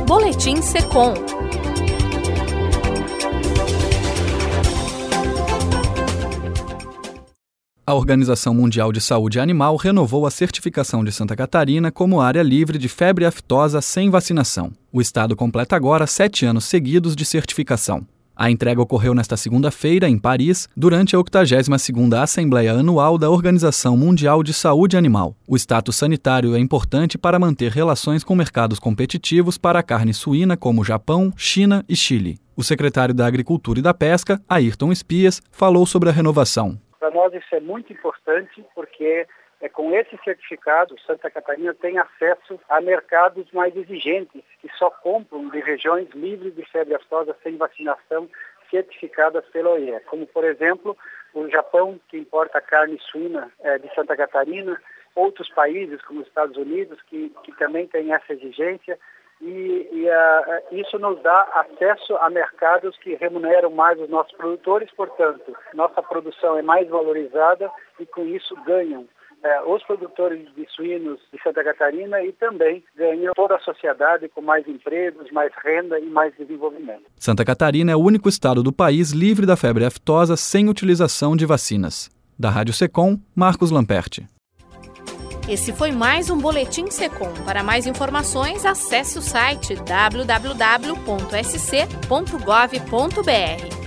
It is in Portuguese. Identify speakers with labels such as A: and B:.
A: Boletim Secom.
B: A Organização Mundial de Saúde Animal renovou a certificação de Santa Catarina como área livre de febre aftosa sem vacinação. O estado completa agora 7 anos seguidos de certificação. A entrega ocorreu nesta segunda-feira, em Paris, durante a 82ª Assembleia Anual da Organização Mundial de Saúde Animal. O status sanitário é importante para manter relações com mercados competitivos para a carne suína como Japão, China e Chile. O secretário da Agricultura e da Pesca, Ayrton Espias, falou sobre a renovação.
C: Para nós isso é muito importante porque com esse certificado Santa Catarina tem acesso a mercados mais exigentes que só compram de regiões livres de febre aftosa sem vacinação certificadas pela OIE, como por exemplo o Japão, que importa carne suína de Santa Catarina, outros países como os Estados Unidos que também têm essa exigência. Isso nos dá acesso a mercados que remuneram mais os nossos produtores, portanto, nossa produção é mais valorizada e com isso ganham os produtores de suínos de Santa Catarina e também ganham toda a sociedade com mais empregos, mais renda e mais desenvolvimento.
B: Santa Catarina é o único estado do país livre da febre aftosa sem utilização de vacinas. Da Rádio Secom, Marcos Lamperti.
A: Esse foi mais um Boletim Secom. Para mais informações, acesse o site www.sc.gov.br.